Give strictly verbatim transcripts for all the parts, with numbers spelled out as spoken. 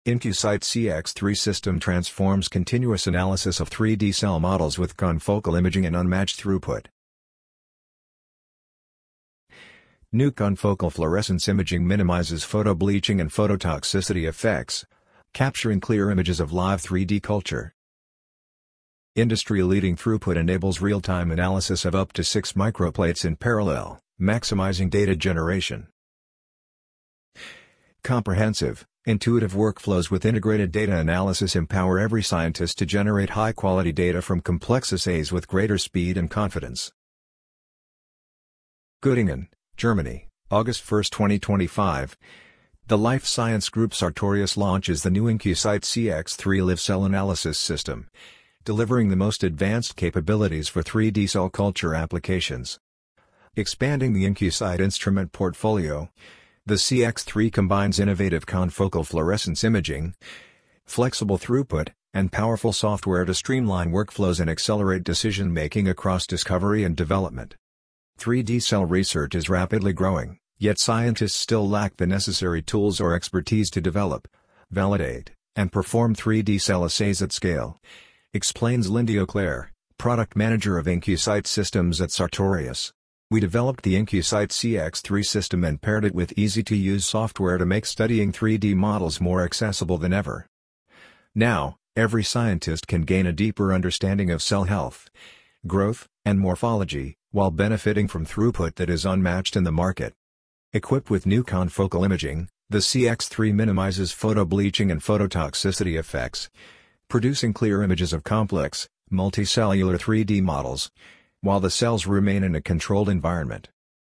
IncuSight C X three system transforms continuous analysis of three D cell models with confocal imaging and unmatched throughput. New confocal fluorescence imaging minimizes photobleaching and phototoxicity effects, capturing clear images of live three D culture. Industry-leading throughput enables real-time analysis of up to six microplates in parallel, maximizing data generation. Comprehensive, intuitive workflows with integrated data analysis empower every scientist to generate high-quality data from complex assays with greater speed and confidence. Göttingen, Germany, August first twenty twenty-five. The Life Science Group Sartorius launches the new IncuSight C X three live cell analysis system, delivering the most advanced capabilities for three D cell culture applications. Expanding the IncuSight instrument portfolio, the C X three combines innovative confocal fluorescence imaging, flexible throughput, and powerful software to streamline workflows and accelerate decision-making across discovery and development. three D cell research is rapidly growing, yet scientists still lack the necessary tools or expertise to develop, validate, and perform three D cell assays at scale, explains Lindy Auclair, product manager of IncuSight Systems at Sartorius. We developed the IncuSight C X three system and paired it with easy-to-use software to make studying three D models more accessible than ever. Now, every scientist can gain a deeper understanding of cell health, growth, and morphology, while benefiting from throughput that is unmatched in the market. Equipped with new confocal imaging, the C X three minimizes photobleaching and phototoxicity effects, producing clear images of complex, multicellular three D models, while the cells remain in a controlled environment.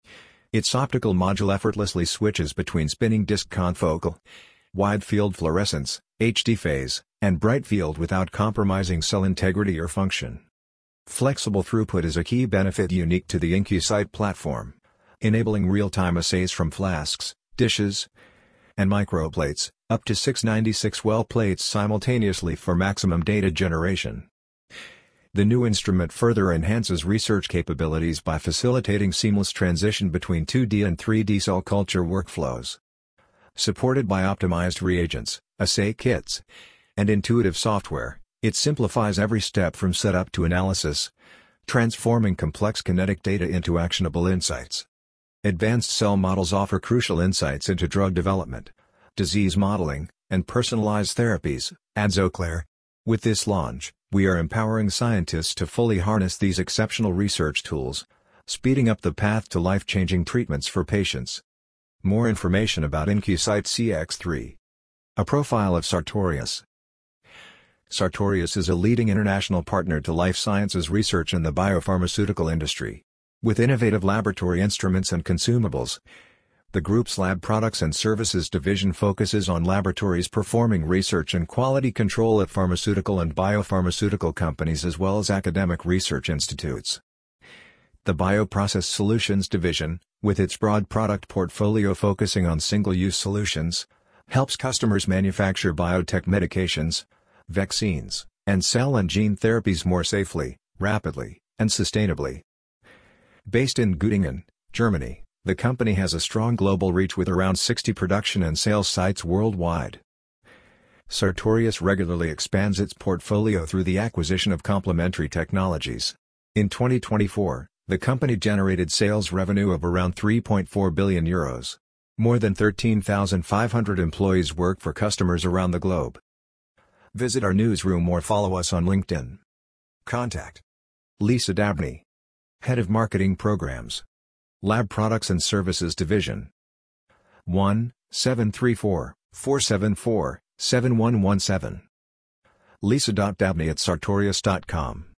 Its optical module effortlessly switches between spinning disk confocal, wide-field fluorescence, H D phase, and bright field without compromising cell integrity or function. Flexible throughput is a key benefit unique to the IncuSight platform, enabling real-time assays from flasks, dishes, and microplates, up to six ninety-six well plates simultaneously for maximum data generation. The new instrument further enhances research capabilities by facilitating seamless transition between two D and three D cell culture workflows. Supported by optimized reagents, assay kits, and intuitive software, it simplifies every step from setup to analysis, transforming complex kinetic data into actionable insights. Advanced cell models offer crucial insights into drug development, disease modeling, and personalized therapies, adds Auclair. With this launch, we are empowering scientists to fully harness these exceptional research tools, speeding up the path to life-changing treatments for patients. More information about IncuSight C X three. A profile of Sartorius. Sartorius is a leading international partner to life sciences research in the biopharmaceutical industry. With innovative laboratory instruments and consumables, the group's Lab Products and Services division focuses on laboratories performing research and quality control at pharmaceutical and biopharmaceutical companies as well as academic research institutes. The Bioprocess Solutions division, with its broad product portfolio focusing on single-use solutions, helps customers manufacture biotech medications, vaccines, and cell and gene therapies more safely, rapidly, and sustainably. Based in Göttingen, Germany, the company has a strong global reach with around sixty production and sales sites worldwide. Sartorius regularly expands its portfolio through the acquisition of complementary technologies. In twenty twenty-four, the company generated sales revenue of around three point four billion euros. More than thirteen thousand five hundred employees work for customers around the globe. Visit our newsroom or follow us on LinkedIn. Contact Lisa Dabney, Head of Marketing Programs, Lab Products and Services Division. one seven three four, four seven four, seven one one seven. lisa dot dabney at sartorius dot com